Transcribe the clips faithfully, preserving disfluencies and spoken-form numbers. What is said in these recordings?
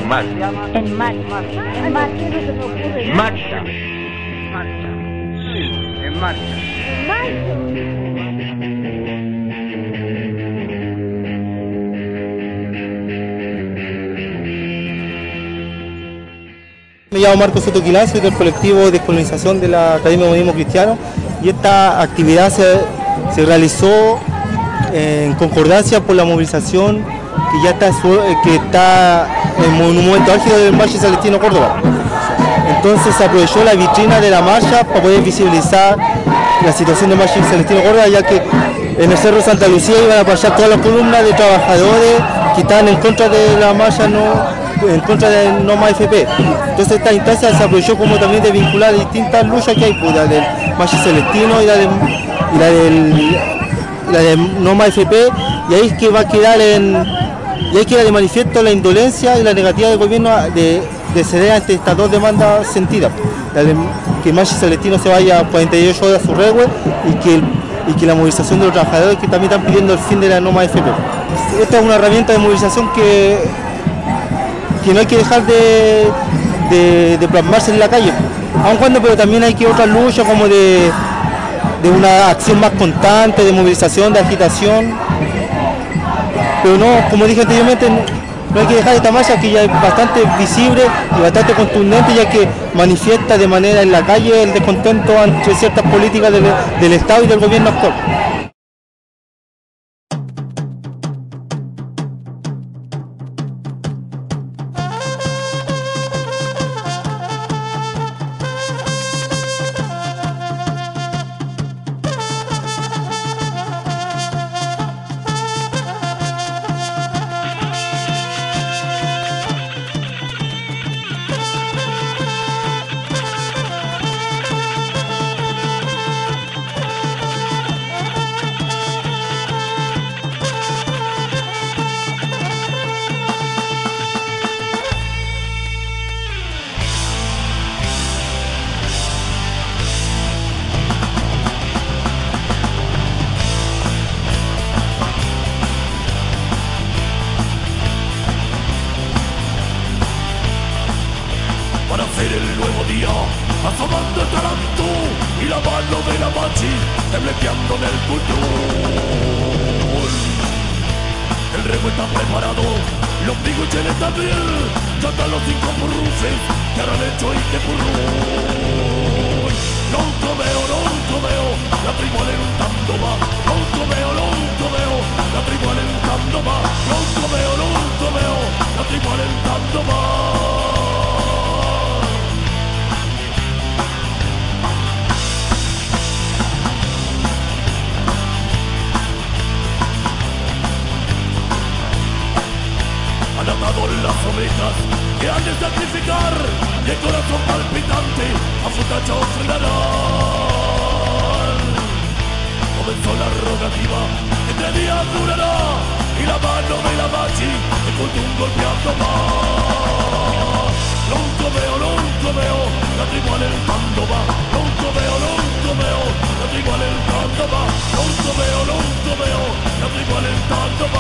marcha. En marcha. En marcha. Marcha. Marcha. En marcha. Me llamo Marco Soto Quilán, soy del colectivo Descolonización de la Academia de Humanismo Cristiano, y esta actividad se, se realizó en concordancia por la movilización que ya está, que está en un momento álgido del Marcha Celestino Córdoba. Entonces se aprovechó la vitrina de la marcha para poder visibilizar la situación del Marcha Celestino Córdoba, ya que en el Cerro Santa Lucía iban a pasar todas las columnas de trabajadores que están en contra de la marcha, no en contra de No Más F P. Entonces esta instancia se aprovechó como también de vincular distintas luchas que hay, pues, la del Marcha Celestino y la, de, y la del la de No Más F P, y ahí es que va a quedar en y ahí queda de manifiesto la indolencia y la negativa del gobierno de, de ceder ante estas dos demandas sentidas, la de que Marcha Celestino se vaya a cuarenta y ocho horas a su reguero y que y que la movilización de los trabajadores que también están pidiendo el fin de la No Más F P. Esta es una herramienta de movilización que que no hay que dejar de, de, de plasmarse en la calle, aun cuando pero también hay que otras luchas como de, de una acción más constante, de movilización, de agitación, pero no, como dije anteriormente, no, no hay que dejar esta marcha que ya es bastante visible y bastante contundente, ya que manifiesta de manera en la calle el descontento ante ciertas políticas del, del Estado y del gobierno actual. asomando el taranto y la mano de la machi temblequeando en el control. El remo está preparado, los ombligo y Chele también, ya están los cinco burruces que harán hecho y que burrón. Non lo veo, non lo veo, la tribu alentando va, non lo veo, non lo veo, la tribu alentando va, non lo veo, non lo veo, la tribu alentando va. Han atado las ovejas que han de sacrificar y el corazón palpitante a su tacho frenarán. Comenzó la rogativa, entre días durará y la mano de la machi el cultum golpeando más. Non lo veo, non lo veo, la tribu alentando va. Non lo veo, non lo veo, la tribu alentando va. Non lo veo, non lo veo, la tribu alentando va.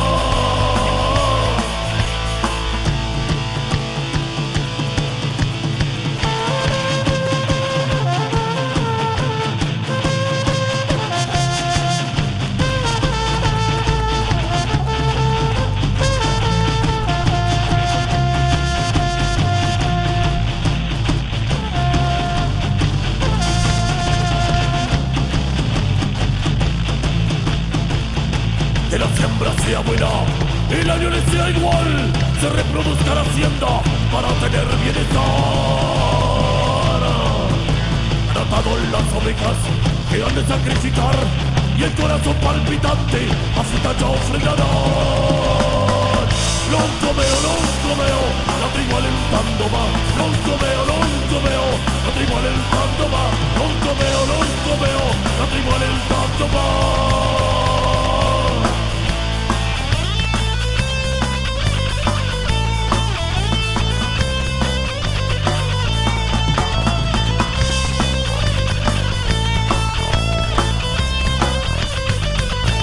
Que la siembra sea buena y la violencia sea igual, se reproduzca la hacienda para tener bienestar. Han atado las ovejas que han de sacrificar y el corazón palpitante a su tacho frenarán. Non lo veo, non lo veo, la tribu alentando va. Non lo veo, non lo veo, la tribu alentando va. Non lo veo, non lo veo, la tribu alentando va.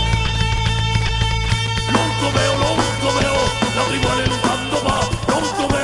Non lo veo, non lo veo, la tribu alentando va. Non lo veo.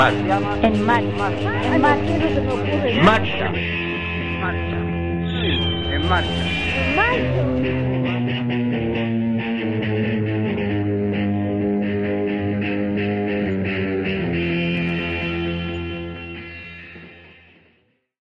marcha, En marcha. En marcha. marcha, marcha, en marcha. En marcha.